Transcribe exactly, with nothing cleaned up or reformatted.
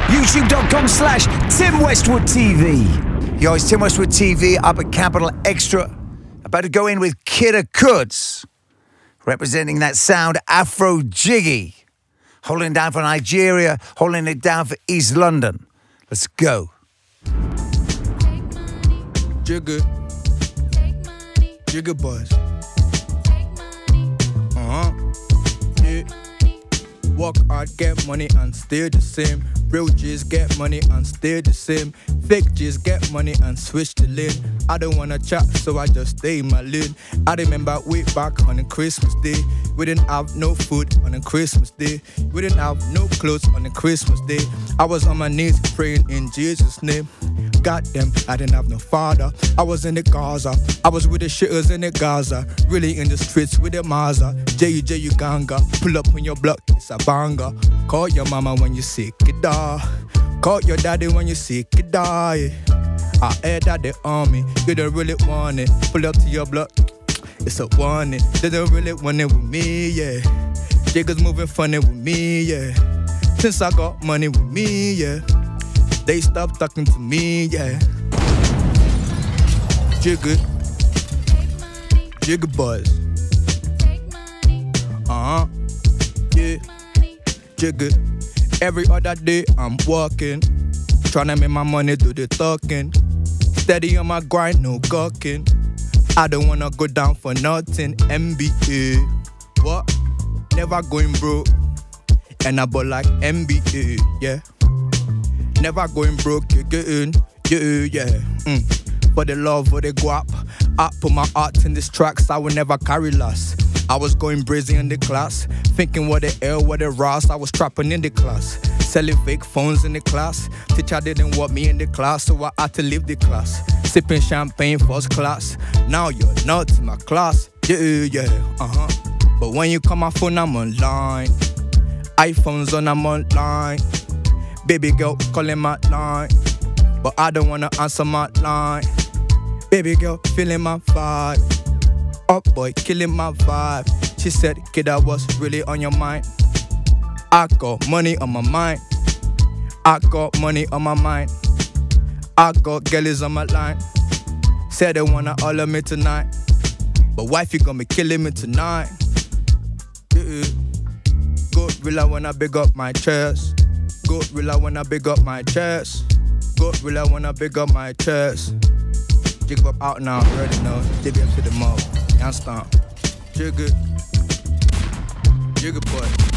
YouTube.com slash Tim Westwood T V. Yo, it's Tim Westwood T V up at Capital Extra. About to go in with Kidda Kudz, representing that sound Afro Jiggy. Holding it down for Nigeria, holding it down for East London. Let's go. Jigga. Jigga boys. Uh-huh. Yeah. Work hard, get money and stay the same. Real G's get money and stay the same. Fake G's get money and switch the lane. I don't wanna chat, so I just stay in my lane. I remember way back on a Christmas day, we didn't have no food on a Christmas day. We didn't have no clothes on a Christmas day. I was on my knees praying in Jesus' name. God damn, I didn't have no father. I was in the Gaza, I was with the shitters in the Gaza. Really in the streets with the Maza. J U J Uganga, pull up on your block, it's a banger. Call your mama when you sick, it die. Call your daddy when you sick, it die. I heard that they on me, you don't really want it. Pull up to your block, it's a warning. They don't really want it with me, yeah. Jiggers moving funny with me, yeah. Since I got money with me, yeah. They stop talking to me, yeah. Jigga. Jigga boys. Uh-huh. Yeah. Jigga. Every other day I'm walking, tryna make my money do the talking. Steady on my grind, no gawking. I don't wanna go down for nothing. N B A. What? Never going broke. And I bought like N B A, yeah. Never going broke, you getting, yeah, yeah. Mm. For the love, for the guap, I put my art in these tracks, I will never carry loss. I was going brazy in the class, thinking what the hell, what the Ross, I was trapping in the class. Selling fake phones in the class, teacher didn't want me in the class, so I had to leave the class. Sipping champagne first class, now you're not in my class, yeah, yeah, uh-huh. But when you call my phone, I'm online. iPhones on, I'm online. Baby girl calling my line, but I don't wanna answer my line. Baby girl feeling my vibe, up boy killing my vibe. She said, kid, I was really on your mind. I got money on my mind. I got money on my mind. I got girlies on my line. Said they wanna all of me tonight, but wife you gonna be killing me tonight. Yeah. Gorilla when I big up my chest. Gorilla when I big up my chest. Gorilla when I big up my chest. Jig up out now, ready now. Jig up to the mouth. Can't stop. Jigga. Jigga boy.